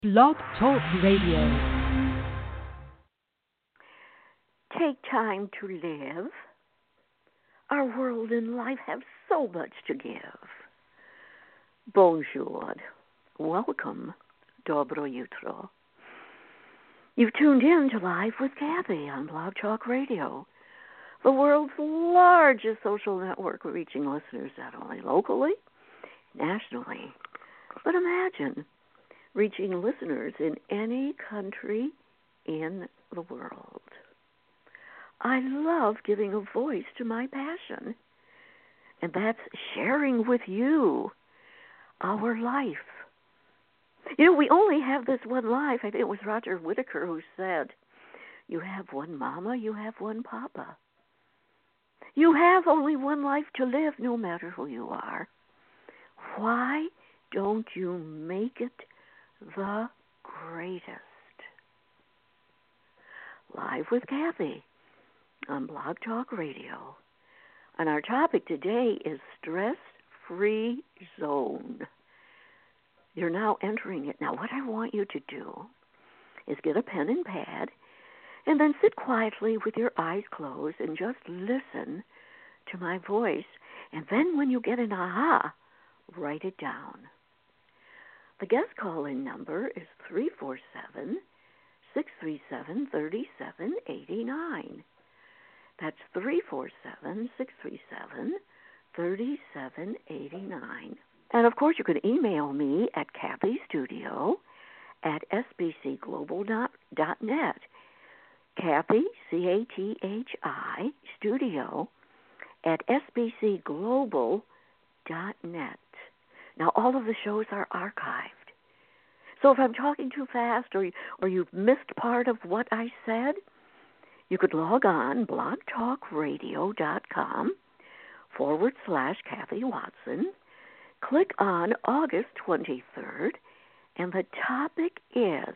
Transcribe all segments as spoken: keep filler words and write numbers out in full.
Blog Talk Radio. Take time to live. Our world and life have so much to give. Bonjour. Welcome. Dobro jutro. You've tuned in to Live with Kathy on Blog Talk Radio, the world's largest social network reaching listeners not only locally, nationally, but imagine reaching listeners in any country in the world. I love giving a voice to my passion, and that's sharing with you our life. You know, we only have this one life. I think it was Roger Whittaker who said, you have one mama, you have one papa. You have only one life to live, no matter who you are. Why don't you make it the greatest? Live with Kathy on Blog Talk Radio. And our topic today is stress-free zone. You're now entering it. Now, what I want you to do is get a pen and pad and then sit quietly with your eyes closed and just listen to my voice. And then when you get an aha, write it down. The guest call-in number is three four seven, six three seven, three seven eight nine. That's three four seven, six three seven, three seven eight nine. And, of course, you can email me at kathystudio at s b c global dot net. Kathy, C A T H I, studio at s b c global dot net. Now, all of the shows are archived. So if I'm talking too fast or, or you've missed part of what I said, you could log on blogtalkradio.com forward slash Kathy Watson. Click on August twenty-third, and the topic is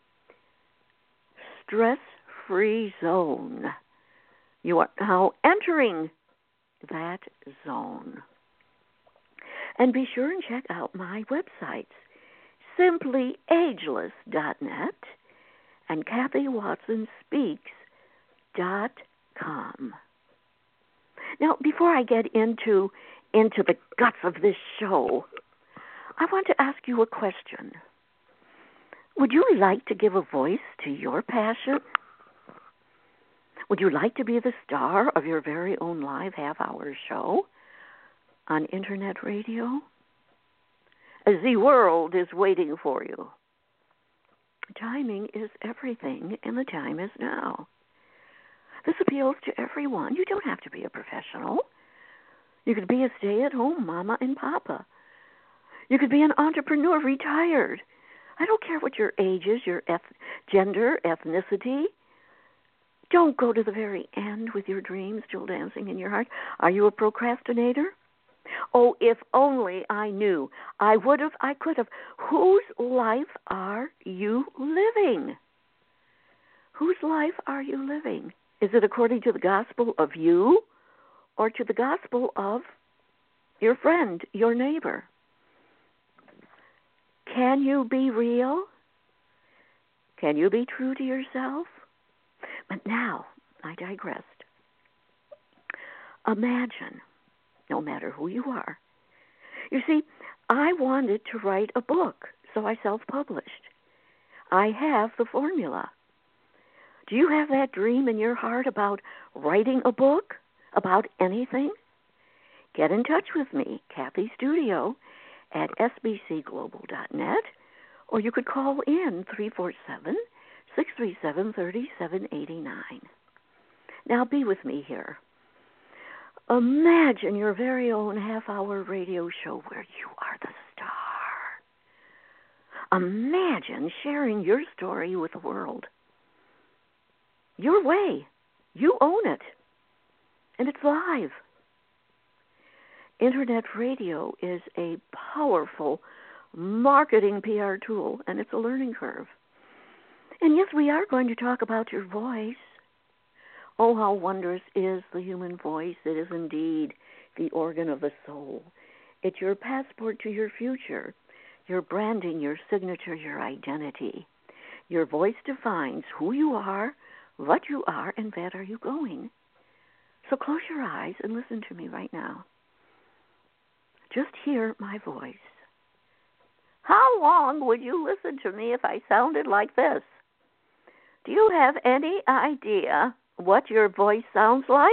stress-free zone. You are now entering that zone. And be sure and check out my websites, simply ageless dot net and kathy watson speaks dot com. Now, before I get into into the guts of this show, I want to ask you a question. Would you like to give a voice to your passion? Would you like to be the star of your very own live half-hour show on Internet radio? The world is waiting for you. Timing is everything, and the time is now. This appeals to everyone. You don't have to be a professional. You could be a stay-at-home mama and papa. You could be an entrepreneur retired. I don't care what your age is, your eth- gender, ethnicity. Don't go to the very end with your dreams still dancing in your heart. Are you a procrastinator? Oh, if only I knew. I would have, I could have. Whose life are you living? Whose life are you living? Is it according to the gospel of you or to the gospel of your friend, your neighbor? Can you be real? Can you be true to yourself? But now, I digressed. Imagine, no matter who you are. You see, I wanted to write a book, so I self-published. I have the formula. Do you have that dream in your heart about writing a book, about anything? Get in touch with me, Kathy Studio, at s b c global dot net, or you could call in three four seven, six three seven, three seven eight nine. Now be with me here. Imagine your very own half-hour radio show where you are the star. Imagine sharing your story with the world. Your way. You own it. And it's live. Internet radio is a powerful marketing P R tool, and it's a learning curve. And yes, we are going to talk about your voice. Oh, how wondrous is the human voice. It is indeed the organ of the soul. It's your passport to your future. your branding, your signature, your identity. Your voice defines who you are, what you are, and where are you going. So close your eyes and listen to me right now. Just hear my voice. How long would you listen to me if I sounded like this? Do you have any idea what your voice sounds like?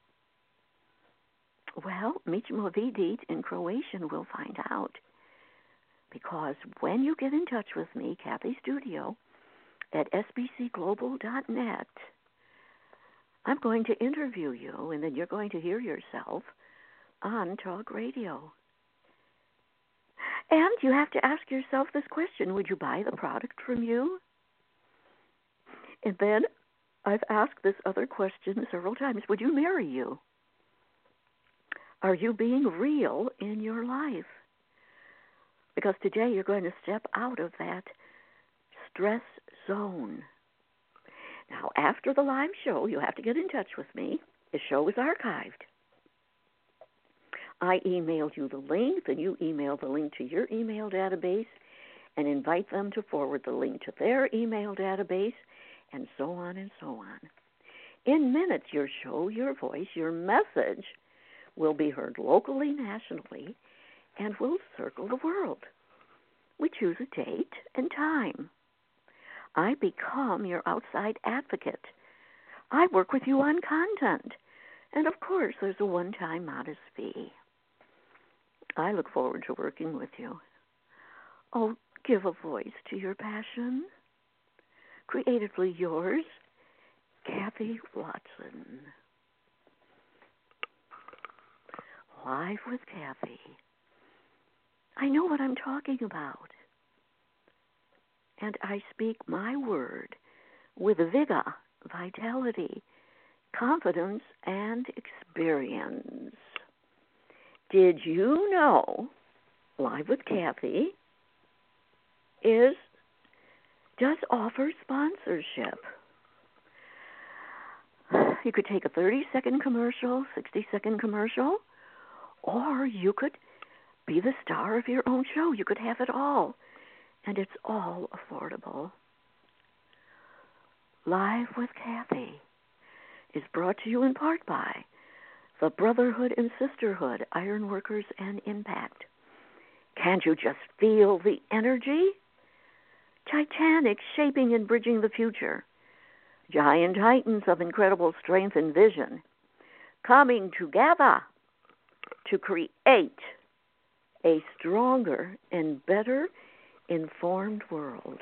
Well, mi ćemo vidjeti in Croatian, we'll find out. Because when you get in touch with me, Kathy Studio, at s b c global dot net, I'm going to interview you, and then you're going to hear yourself on talk radio. And you have to ask yourself this question: would you buy the product from you? And then I've asked this other question several times: would you marry you? Are you being real in your life? Because today you're going to step out of that stress zone. Now, after the live show, you have to get in touch with me. The show is archived. I emailed you the link, then you email the link to your email database and invite them to forward the link to their email database, and so on and so on. In minutes, your show, your voice, your message will be heard locally, nationally, and will circle the world. We choose a date and time. I become your outside advocate. I work with you on content. And of course, there's a one-time modest fee. I look forward to working with you. Oh, give a voice to your passion. Creatively yours, Kathy Watson. Live with Kathy. I know what I'm talking about. And I speak my word with vigor, vitality, confidence, and experience. Did you know Live with Kathy is does offer sponsorship? You could take a thirty-second commercial, sixty-second commercial, or you could be the star of your own show. You could have it all, and it's all affordable. Live with Kathy is brought to you in part by the Brotherhood and Sisterhood, Ironworkers and Impact. Can't you just feel the energy? Titanic shaping and bridging the future. Giant titans of incredible strength and vision coming together to create a stronger and better informed world.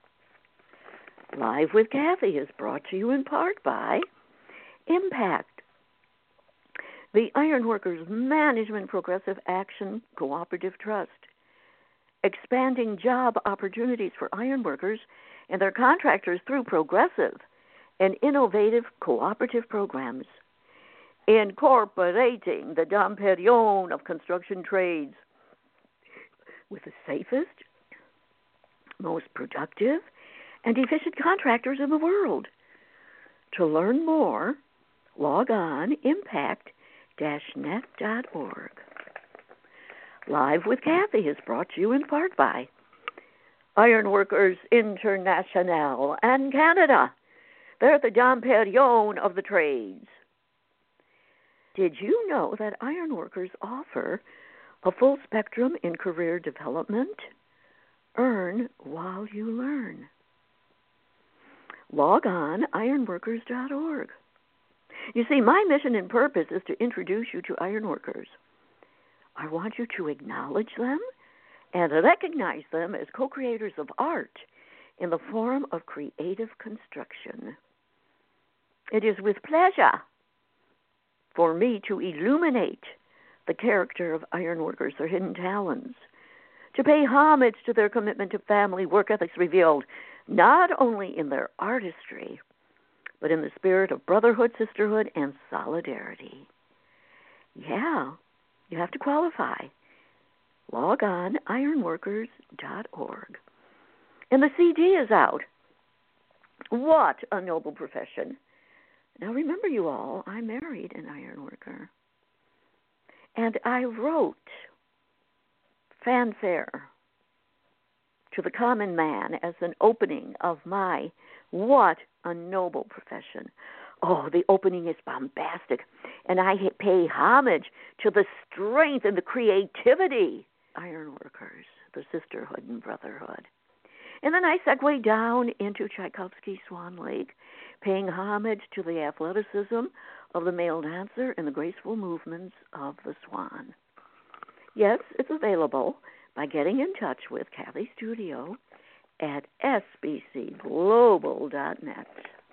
Live with Kathy is brought to you in part by Impact, the Ironworkers Management Progressive Action Cooperative Trust, expanding job opportunities for ironworkers and their contractors through progressive and innovative cooperative programs, incorporating the Dom Perignon of construction trades with the safest, most productive, and efficient contractors in the world. To learn more, log on impact dash net dot org. Live with Kathy is brought to you in part by Ironworkers International and Canada. They're the Dom Perignon of the trades. Did you know that ironworkers offer a full spectrum in career development? Earn while you learn. Log on ironworkers dot org. You see, my mission and purpose is to introduce you to ironworkers. I want you to acknowledge them and recognize them as co-creators of art in the form of creative construction. It is with pleasure for me to illuminate the character of ironworkers, their hidden talents, to pay homage to their commitment to family work ethics revealed not only in their artistry, but in the spirit of brotherhood, sisterhood, and solidarity. Yeah, you have to qualify. Log on ironworkers dot org. And the C D is out. What a noble profession. Now remember, you all, I married an ironworker. And I wrote fanfare to the common man as an opening of my, what a noble profession. Oh, the opening is bombastic, and I pay homage to the strength and the creativity. Ironworkers, the sisterhood and brotherhood. And then I segue down into Tchaikovsky's Swan Lake, paying homage to the athleticism of the male dancer and the graceful movements of the swan. Yes, it's available by getting in touch with Kathy Studio at s b c global dot net.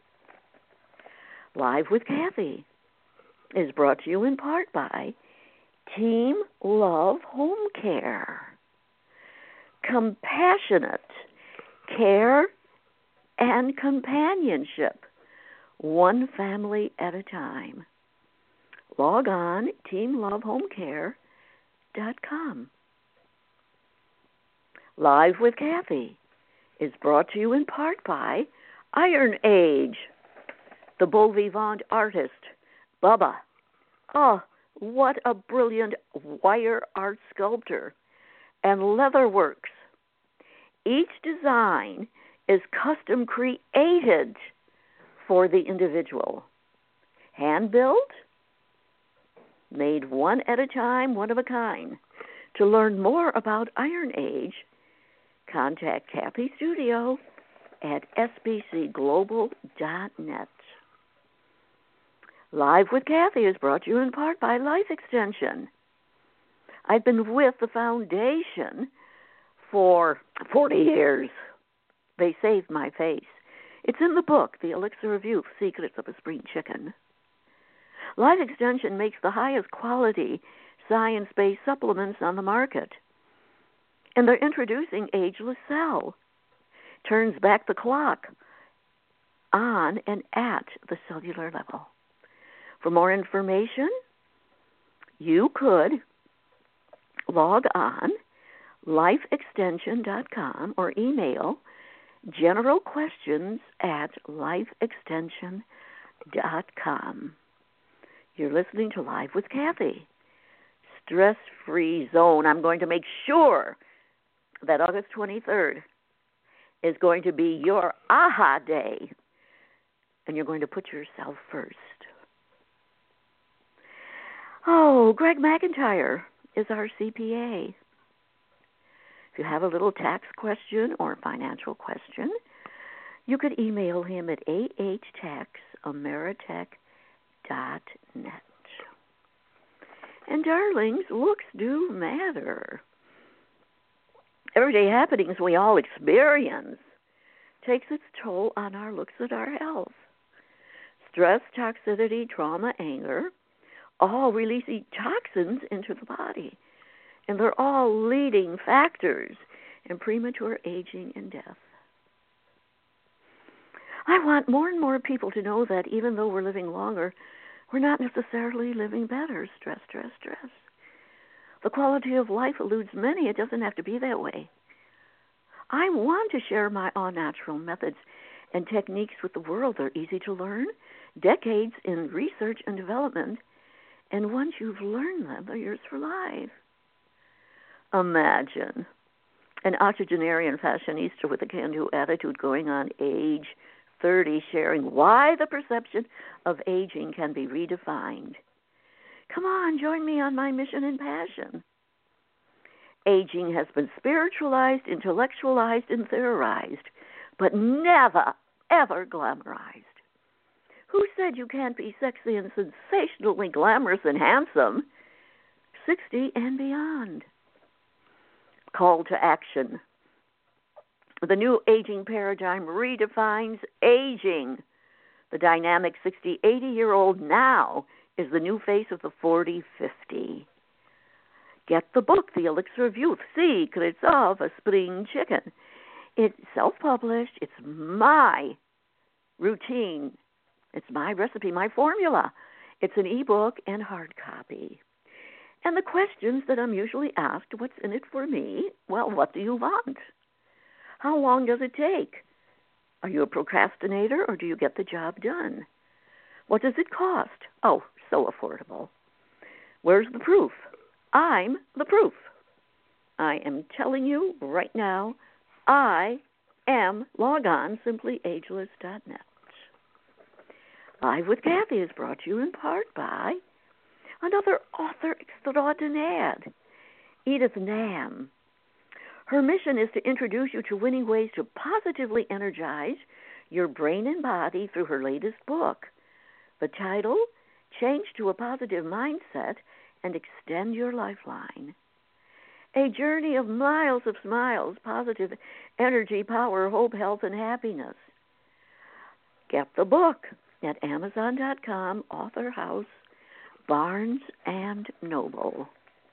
Live with Kathy is brought to you in part by Team Love Home Care. Compassionate care and companionship, one family at a time. Log on team love home care dot com. Live with Kathy is brought to you in part by Iron Age, the beau vivant artist, Bubba. Oh, what a brilliant wire art sculptor, and Leatherworks. Each design is custom created for the individual. Hand built, made one at a time, one of a kind. To learn more about Iron Age, contact Kathy Studio at s b c global dot net. Live with Kathy is brought to you in part by Life Extension. I've been with the foundation for forty years. They saved my face. It's in the book, The Elixir of Youth, Secrets of a Spring Chicken. Life Extension makes the highest quality science-based supplements on the market. And they're introducing Ageless Cell. Turns back the clock on and at the cellular level. For more information, you could log on life extension dot com or email general questions at life extension dot com. You're listening to Live with Kathy. Stress-free zone. I'm going to make sure that August twenty-third is going to be your aha day, and you're going to put yourself first. Oh, Greg McIntyre is our C P A. If you have a little tax question or financial question, you could email him at a h tax ameritech dot net. And darlings, looks do matter. Everyday happenings we all experience takes its toll on our looks and our health. Stress, toxicity, trauma, anger, all releasing toxins into the body. And they're all leading factors in premature aging and death. I want more and more people to know that even though we're living longer, we're not necessarily living better. Stress, stress, stress. The quality of life eludes many. It doesn't have to be that way. I want to share my all-natural methods and techniques with the world. They're easy to learn, decades in research and development, and once you've learned them, they're yours for life. Imagine an octogenarian fashionista with a can-do attitude going on age thirty, sharing why the perception of aging can be redefined. Come on, join me on my mission and passion. Aging has been spiritualized, intellectualized, and theorized, but never, ever glamorized. Who said you can't be sexy and sensationally glamorous and handsome? sixty and beyond. Call to action. The new aging paradigm redefines aging. The dynamic sixty, eighty-year-old now is the new face of the forty, fifty. Get the book, The Elixir of Youth, Secrets of a Spring Chicken. It's self-published. It's my routine. It's my recipe, my formula. It's an ebook and hard copy. And the questions that I'm usually asked, what's in it for me? Well, what do you want? How long does it take? Are you a procrastinator or do you get the job done? What does it cost? Oh, so affordable. Where's the proof? I'm the proof. I am telling you right now, I am, log on, simply ageless dot net. Live with Kathy is brought to you in part by another author extraordinaire, Edith Nam. Her mission is to introduce you to winning ways to positively energize your brain and body through her latest book. The title, Change to a Positive Mindset and Extend Your Lifeline. A journey of miles of smiles, positive energy, power, hope, health, and happiness. Get the book at amazon dot com, Author House, Barnes and Noble.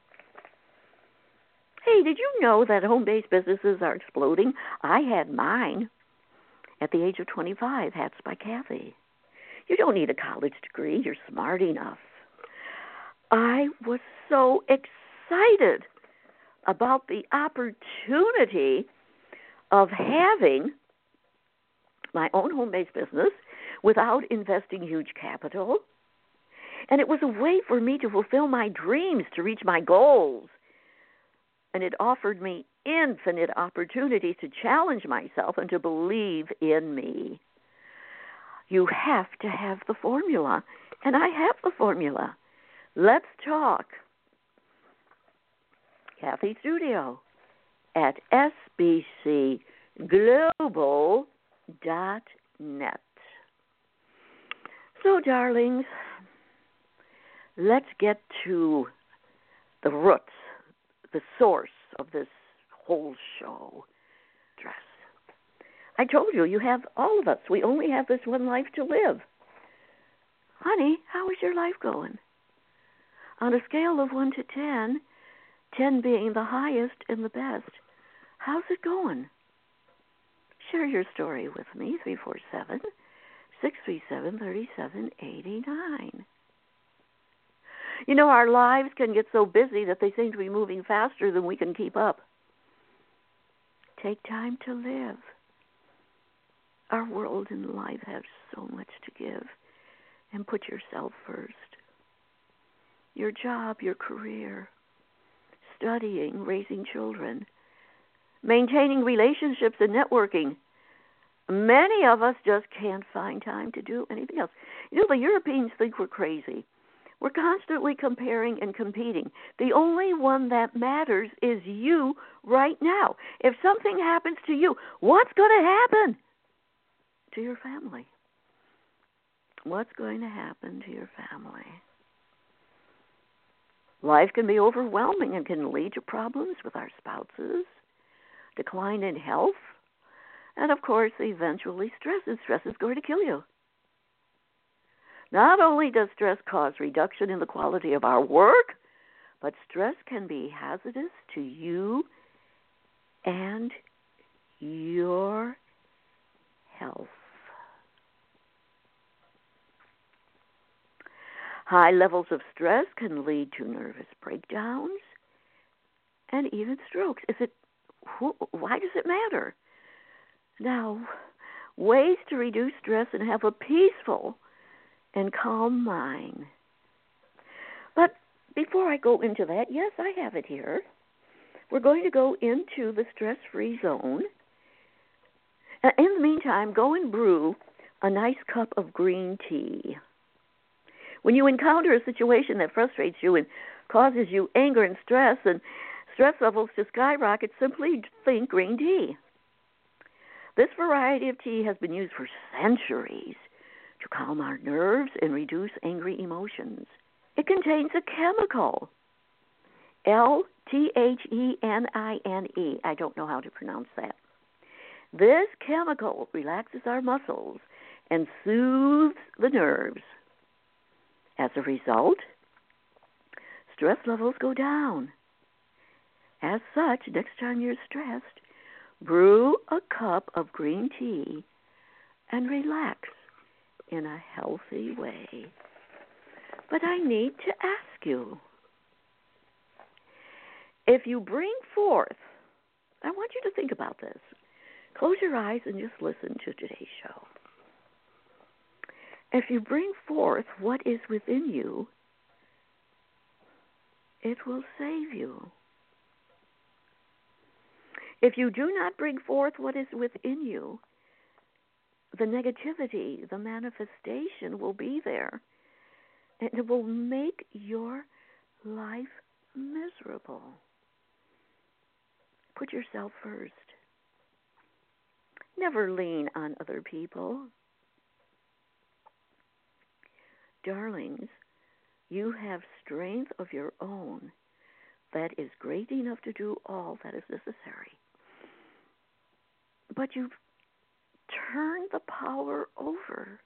Hey, did you know that home-based businesses are exploding? I had mine at the age of twenty-five, Hats by Kathy. You don't need a college degree. You're smart enough. I was so excited about the opportunity of having my own home-based business without investing huge capital. And it was a way for me to fulfill my dreams, to reach my goals. And it offered me infinite opportunities to challenge myself and to believe in me. You have to have the formula, and I have the formula. Let's talk. Kathy Studio at s b c global dot net. So, darlings, let's get to the roots, the source of this whole show. Dress. I told you, you have all of us. We only have this one life to live. Honey, how is your life going? On a scale of one to ten, ten being the highest and the best, how's it going? Share your story with me, three four seven, six three seven, three seven eight nine. You know, our lives can get so busy that they seem to be moving faster than we can keep up. Take time to live. Our world and life have so much to give, and put yourself first. Your job, your career, studying, raising children, maintaining relationships and networking. Many of us just can't find time to do anything else. You know, the Europeans think we're crazy. We're constantly comparing and competing. The only one that matters is you right now. If something happens to you, what's going to happen to your family? What's going to happen to your family? Life can be overwhelming and can lead to problems with our spouses, decline in health, and, of course, eventually stress. And stress is going to kill you. Not only does stress cause reduction in the quality of our work, but stress can be hazardous to you and your health. High levels of stress can lead to nervous breakdowns and even strokes. Is it? Why does it matter? Now, ways to reduce stress and have a peaceful and calm mind. But before I go into that, yes, I have it here. We're going to go into the stress-free zone. In the meantime, go and brew a nice cup of green tea. When you encounter a situation that frustrates you and causes you anger and stress, and stress levels to skyrocket, simply think green tea. This variety of tea has been used for centuries to calm our nerves and reduce angry emotions. It contains a chemical, L T H E N I N E. I don't know how to pronounce that. This chemical relaxes our muscles and soothes the nerves. As a result, stress levels go down. As such, next time you're stressed, brew a cup of green tea and relax in a healthy way. But I need to ask you, if you bring forth, I want you to think about this. Close your eyes and just listen to today's show. If you bring forth what is within you, it will save you. If you do not bring forth what is within you, the negativity, the manifestation will be there. And it will make your life miserable. Put yourself first. Never lean on other people. Darlings, you have strength of your own that is great enough to do all that is necessary. But you've turned the power over.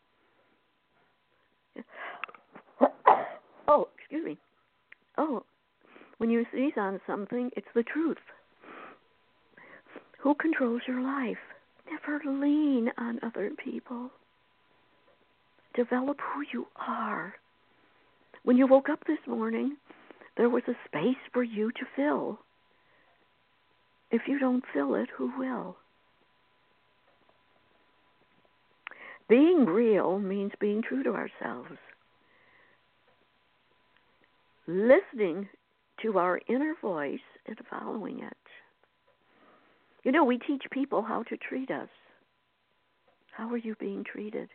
Oh, excuse me. Oh, when you seize on something, it's the truth. Who controls your life? Never lean on other people. Develop who you are. When you woke up this morning, there was a space for you to fill. If you don't fill it, who will? Being real means being true to ourselves. Listening to our inner voice and following it. You know, we teach people how to treat us. How are you being treated?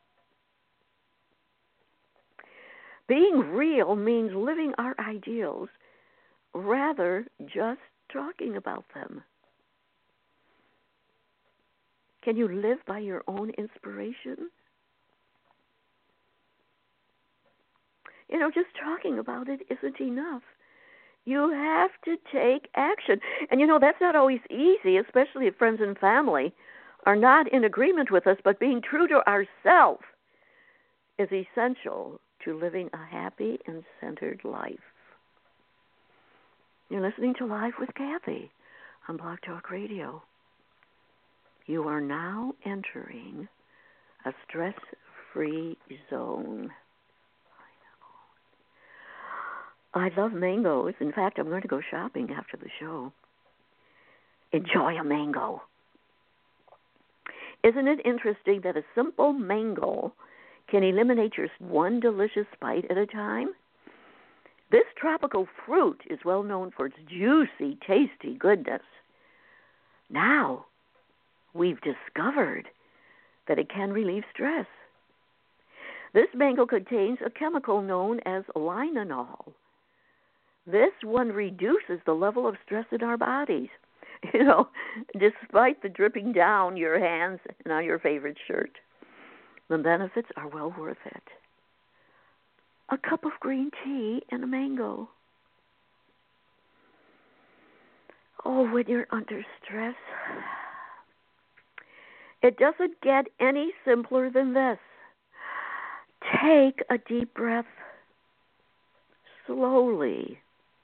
Being real means living our ideals rather just talking about them. Can you live by your own inspiration? You know, just talking about it isn't enough. You have to take action. And, you know, that's not always easy, especially if friends and family are not in agreement with us, but being true to ourselves is essential to living a happy and centered life. You're listening to Live with Kathy on Blog Talk Radio. You are now entering a stress-free zone. I love mangoes. In fact, I'm going to go shopping after the show. Enjoy a mango. Isn't it interesting that a simple mango can eliminate just one delicious bite at a time? This tropical fruit is well known for its juicy, tasty goodness. Now, we've discovered that it can relieve stress. This mango contains a chemical known as linalool. This one reduces the level of stress in our bodies. You know, despite the dripping down your hands and on your favorite shirt. The benefits are well worth it. A cup of green tea and a mango. Oh, when you're under stress, it doesn't get any simpler than this. Take a deep breath slowly.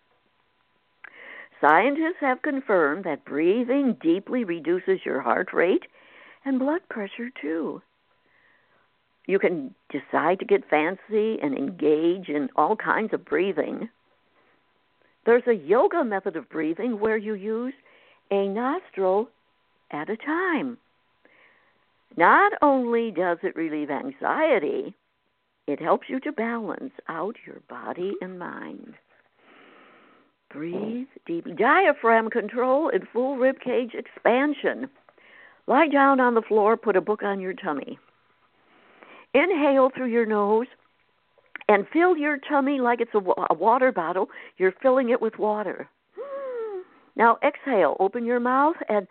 Scientists have confirmed that breathing deeply reduces your heart rate and blood pressure too. You can decide to get fancy and engage in all kinds of breathing. There's a yoga method of breathing where you use a nostril at a time. Not only does it relieve anxiety, it helps you to balance out your body and mind. Breathe deeply. Diaphragm control and full rib cage expansion. Lie down on the floor, put a book on your tummy. Inhale through your nose and fill your tummy like it's a, a water bottle. You're filling it with water. Now exhale. Open your mouth and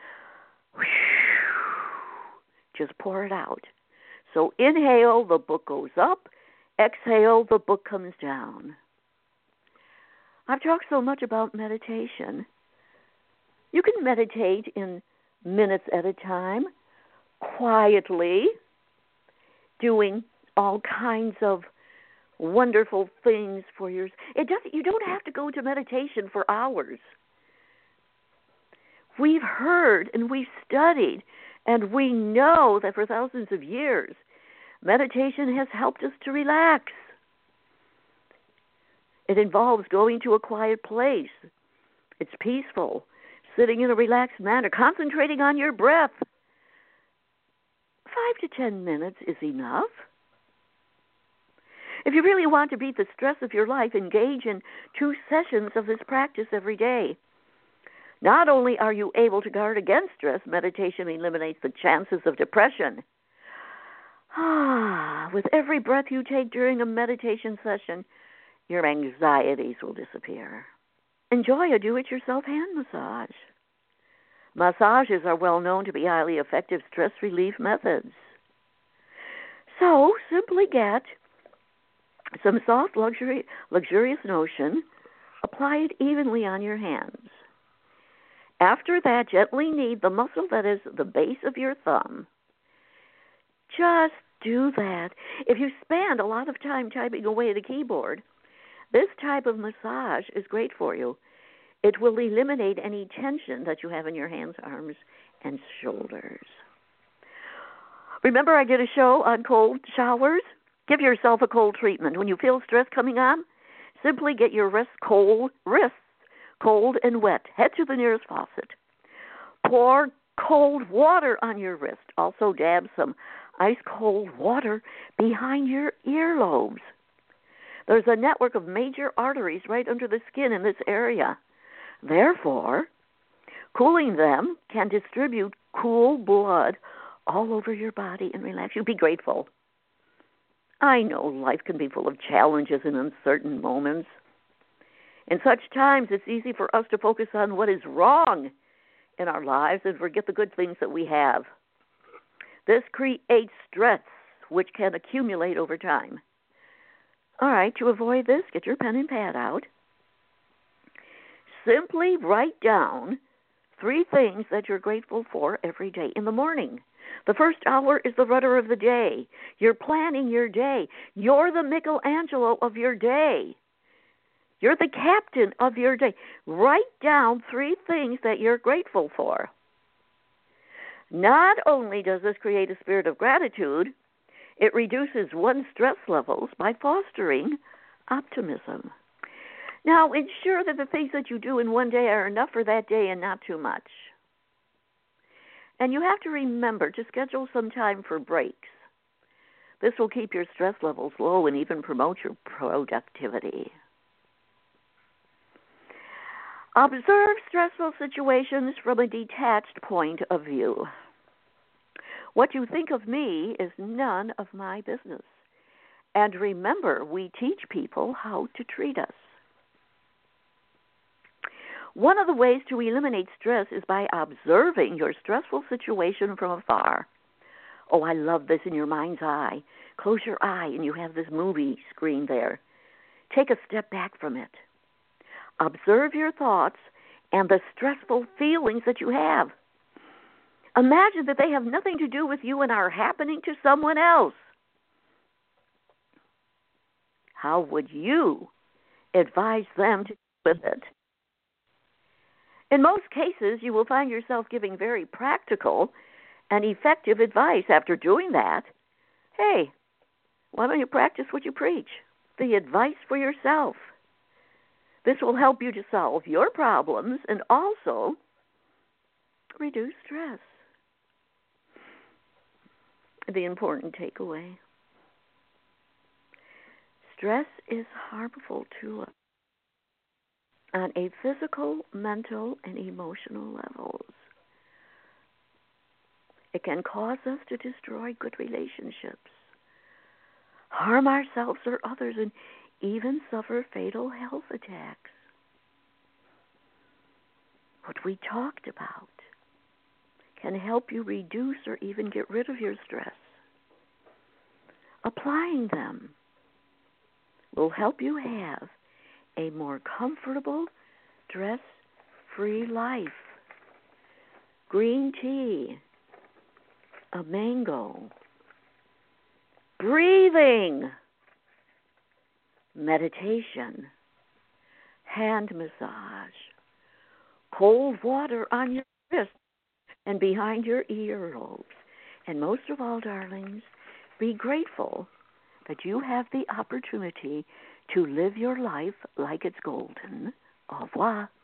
just pour it out. So inhale, the book goes up. Exhale, the book comes down. I've talked so much about meditation. You can meditate in minutes at a time, quietly, doing all kinds of wonderful things for yours. It doesn't. You don't have to go to meditation for hours. We've heard and we've studied, and we know that for thousands of years, meditation has helped us to relax. It involves going to a quiet place. It's peaceful, sitting in a relaxed manner, concentrating on your breath. Five to ten minutes is enough. If you really want to beat the stress of your life, engage in two sessions of this practice every day. Not only are you able to guard against stress, meditation eliminates the chances of depression. Ah, with every breath you take during a meditation session, your anxieties will disappear. Enjoy a do-it-yourself hand massage. Massages are well known to be highly effective stress relief methods. So simply get some soft, luxury, luxurious lotion, apply it evenly on your hands. After that, gently knead the muscle that is the base of your thumb. Just do that. If you spend a lot of time typing away at a keyboard, this type of massage is great for you. It will eliminate any tension that you have in your hands, arms, and shoulders. Remember I did a show on cold showers? Give yourself a cold treatment. When you feel stress coming on, simply get your wrists cold, wrists cold and wet. Head to the nearest faucet. Pour cold water on your wrist. Also dab some ice cold water behind your earlobes. There's a network of major arteries right under the skin in this area. Therefore, cooling them can distribute cool blood all over your body and relax you. Be grateful. I know life can be full of challenges and uncertain moments. In such times, it's easy for us to focus on what is wrong in our lives and forget the good things that we have. This creates stress, which can accumulate over time. All right, to avoid this, get your pen and pad out. Simply write down three things that you're grateful for every day in the morning. The first hour is the rudder of the day. You're planning your day. You're the Michelangelo of your day. You're the captain of your day. Write down three things that you're grateful for. Not only does this create a spirit of gratitude, it reduces one's stress levels by fostering optimism. Now, ensure that the things that you do in one day are enough for that day and not too much. And you have to remember to schedule some time for breaks. This will keep your stress levels low and even promote your productivity. Observe stressful situations from a detached point of view. What you think of me is none of my business. And remember, we teach people how to treat us. One of the ways to eliminate stress is by observing your stressful situation from afar. Oh, I love this in your mind's eye. Close your eye and you have this movie screen there. Take a step back from it. Observe your thoughts and the stressful feelings that you have. Imagine that they have nothing to do with you and are happening to someone else. How would you advise them to deal with it? In most cases, you will find yourself giving very practical and effective advice. After doing that, hey, why don't you practice what you preach? The advice for yourself. This will help you to solve your problems and also reduce stress. The important takeaway. Stress is harmful to us on a physical, mental, and emotional levels. It can cause us to destroy good relationships, harm ourselves or others, and even suffer fatal health attacks. What we talked about can help you reduce or even get rid of your stress. Applying them will help you have a more comfortable, stress-free life. Green tea, a mango, breathing, meditation, hand massage, cold water on your wrist and behind your earlobes. And most of all, darlings, be grateful that you have the opportunity to live your life like it's golden. Au revoir.